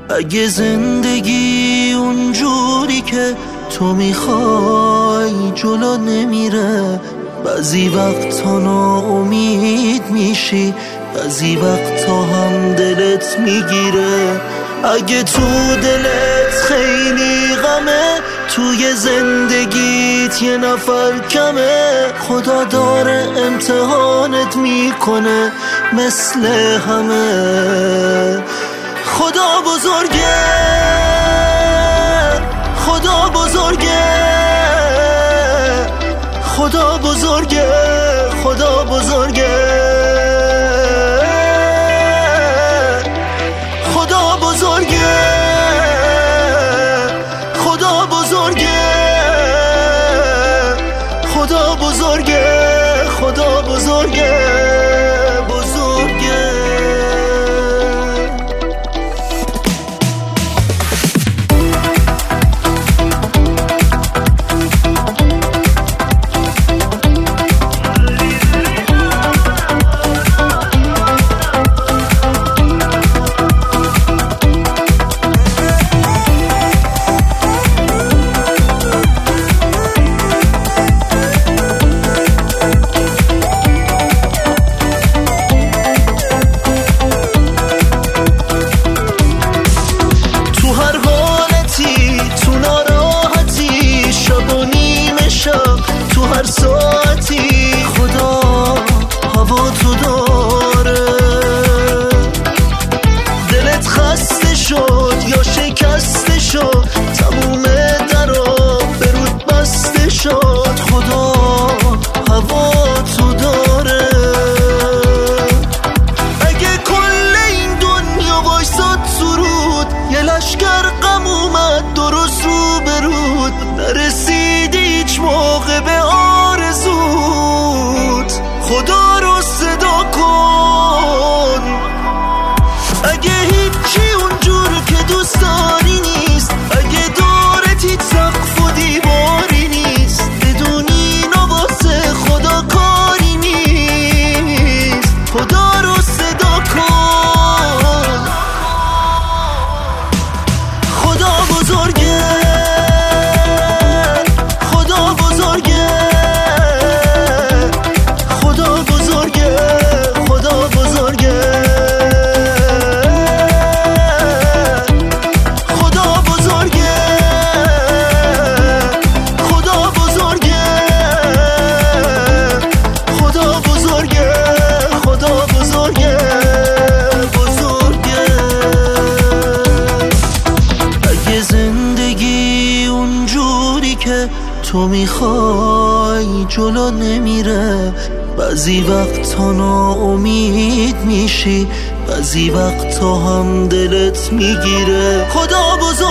اگه زندگی اونجوری که تو میخوای جلو نمیره، بعضی وقتا ناامید میشی، بعضی وقتا هم دلت میگیره. اگه تو دلت خیلی غمه، توی زندگیت یه نفر کمه، خدا داره امتحانت میکنه مثل همه. خدا بزرگه، خدا بزرگه، خدا بزرگه، خدا بزرگه، خدا بزرگه، خدا بزرگه، خدا بزرگه، خدا بزرگه، بزرگه. تو هر ساعتی خدا هوا تو داره. دلت خسته شد یا شکسته شد، تموم درا به رود بسته شد، خدا هوا تو داره. اگه کل این دنیا وایساد سرود، یه لشکر غم اومد درست رو برود، نرسیدی هیچ موقع به آرزوت، خدا رو صدا کن. اگه هیچی اونجور که دوست داری نیست، اگه دارت هیچ سقف و دیواری نیست، بدونی نواسه خدا کاری نیست، خدا رو صدا کن. خدا بزرگه، خدا بزرگه، خدا بزرگه، خدا بزرگه، خدا بزرگه، خدا بزرگه، خدا بزرگه، خدا بزرگه، بزرگه. اگه زندگی اونجوری که تو میخوای جلو نمیره، بعضی وقتا ناامید میشی، بعضی وقتا هم دلت میگیره. خدا بزرگه.